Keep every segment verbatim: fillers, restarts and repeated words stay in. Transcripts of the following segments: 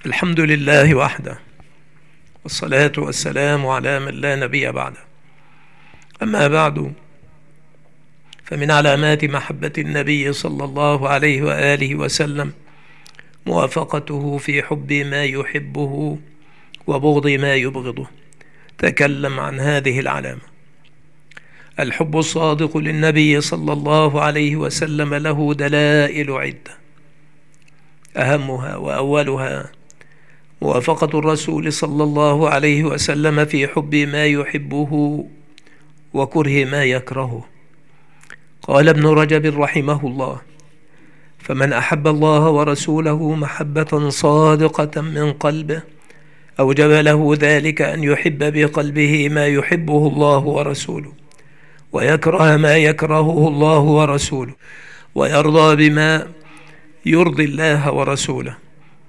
الحمد لله وحده، والصلاة والسلام على من لا نبي بعده. أما بعد، فمن علامات محبة النبي صلى الله عليه وآله وسلم موافقته في حب ما يحبه وبغض ما يبغضه. تكلم عن هذه العلامة. الحب الصادق للنبي صلى الله عليه وسلم له دلائل عدة، أهمها وأولها موافقة الرسول صلى الله عليه وسلم في حب ما يحبه وكره ما يكرهه. قال ابن رجب رحمه الله: فمن أحب الله ورسوله محبة صادقة من قلبه أوجب له ذلك أن يحب بقلبه ما يحبه الله ورسوله، ويكره ما يكرهه الله ورسوله، ويرضى بما يرضي الله ورسوله،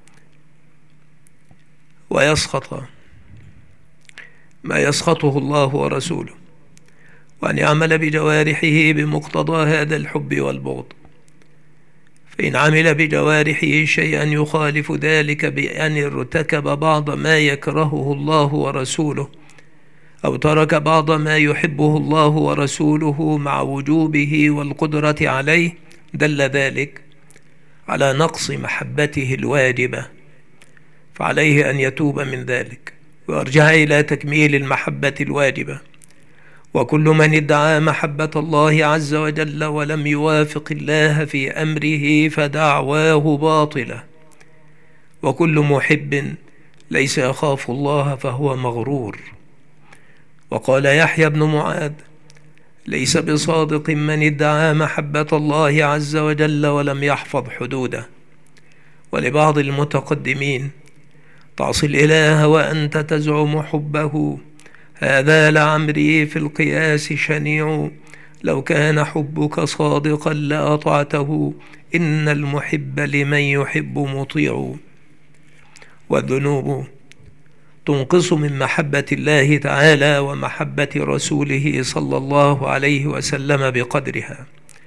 ويسخط ما يسخطه الله ورسوله، وأن يعمل بجوارحه بمقتضى هذا الحب والبغض. فإن عمل بجوارحه شيئا يخالف ذلك بأن ارتكب بعض ما يكرهه الله ورسوله، أو ترك بعض ما يحبه الله ورسوله مع وجوبه والقدرة عليه، دل ذلك على نقص محبته الواجبة، فعليه أن يتوب من ذلك ويرجع إلى تكميل المحبة الواجبة. وكل من ادعى محبة الله عز وجل ولم يوافق الله في أمره فدعواه باطلة، وكل محب ليس يخاف الله فهو مغرور. وقال يحيى بن معاذ: ليس بصادق من ادعى محبة الله عز وجل ولم يحفظ حدوده. ولبعض المتقدمين: تعصي الإله وأنت تزعم حبه، هذا لعمري في القياس شنيع، لو كان حبك صادقا لأطعته، إن المحب لمن يحب مطيع. والذنوب تنقص من محبة الله تعالى ومحبة رسوله صلى الله عليه وسلم بقدرها،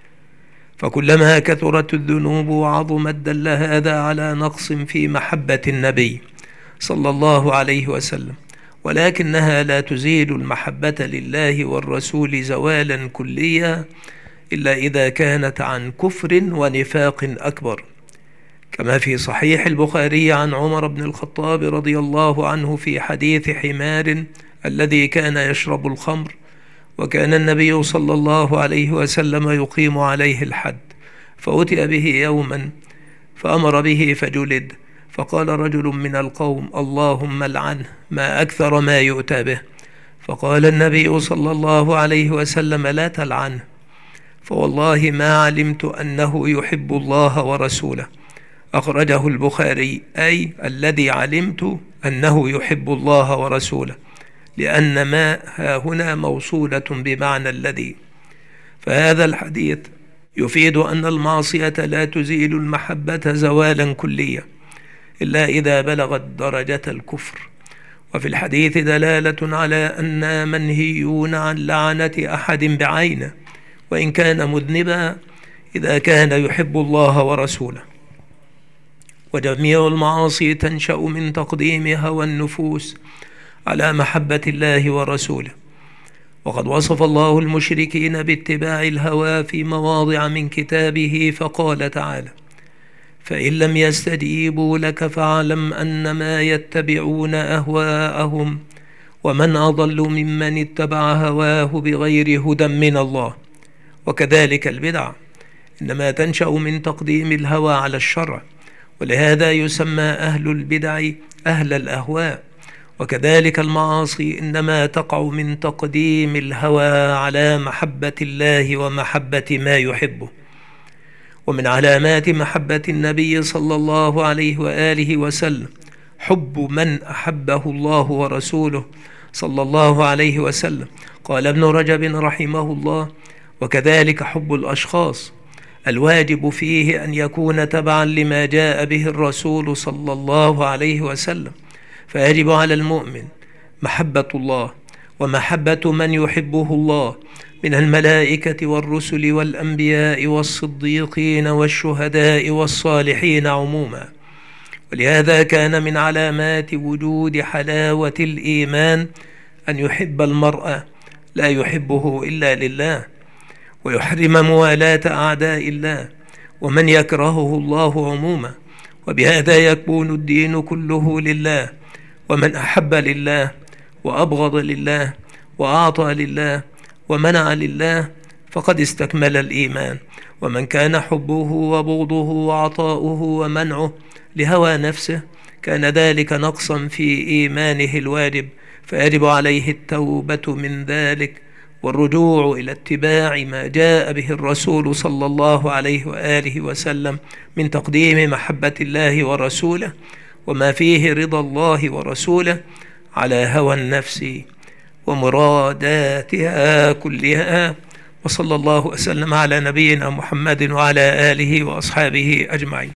فكلما كثرت الذنوب وعظمت دل هذا على نقص في محبة النبي صلى الله عليه وسلم، ولكنها لا تزيل المحبة لله والرسول زوالا كليا إلا إذا كانت عن كفر ونفاق أكبر، كما في صحيح البخاري عن عمر بن الخطاب رضي الله عنه في حديث حمار الذي كان يشرب الخمر، وكان النبي صلى الله عليه وسلم يقيم عليه الحد، فأتي به يوما فأمر به فجلد، فقال رجل من القوم: اللهم لعنه، ما أكثر ما يؤتى به. فقال النبي صلى الله عليه وسلم: لا تلعنه، فوالله ما علمت أنه يحب الله ورسوله. أخرجه البخاري، أي الذي علمت أنه يحب الله ورسوله، لأن ما ها هنا موصولة بمعنى الذي. فهذا الحديث يفيد أن المعصية لا تزيل المحبة زوالا كليا إلا إذا بلغت درجة الكفر. وفي الحديث دلالة على أننا منهيون عن لعنة أحد بعينه وإن كان مذنبا إذا كان يحب الله ورسوله. وجميع المعاصي تنشأ من تقديم هوى النفوس على محبة الله ورسوله، وقد وصف الله المشركين باتباع الهوى في مواضع من كتابه، فقال تعالى: فإن لم يستجيبوا لك فاعلم أنما يتبعون أهواءهم ومن أضل ممن اتبع هواه بغير هدى من الله. وكذلك البدع إنما تنشأ من تقديم الهوى على الشرع، ولهذا يسمى أهل البدع أهل الأهواء. وكذلك المعاصي إنما تقع من تقديم الهوى على محبة الله ومحبة ما يحبه. ومن علامات محبة النبي صلى الله عليه وآله وسلم حب من أحبه الله ورسوله صلى الله عليه وسلم. قال ابن رجب رحمه الله: وكذلك حب الأشخاص، الواجب فيه أن يكون تبعا لما جاء به الرسول صلى الله عليه وسلم، فيجب على المؤمن محبة الله ومحبة من يحبه الله من الملائكة والرسل والأنبياء والصديقين والشهداء والصالحين عموما. ولهذا كان من علامات وجود حلاوة الإيمان أن يحب المرء لا يحبه إلا لله، ويحرم موالاة أعداء الله ومن يكرهه الله عموما، وبهذا يكون الدين كله لله. ومن أحب لله وأبغض لله وأعطى لله ومنع لله فقد استكمل الإيمان. ومن كان حبه وبغضه وعطاؤه ومنعه لهوى نفسه كان ذلك نقصا في إيمانه الواجب، فيجب عليه التوبة من ذلك والرجوع إلى اتباع ما جاء به الرسول صلى الله عليه وآله وسلم من تقديم محبة الله ورسوله وما فيه رضا الله ورسوله على هوى النفس ومراداتها كلها. وصلى الله وسلم على نبينا محمد وعلى آله وأصحابه أجمعين.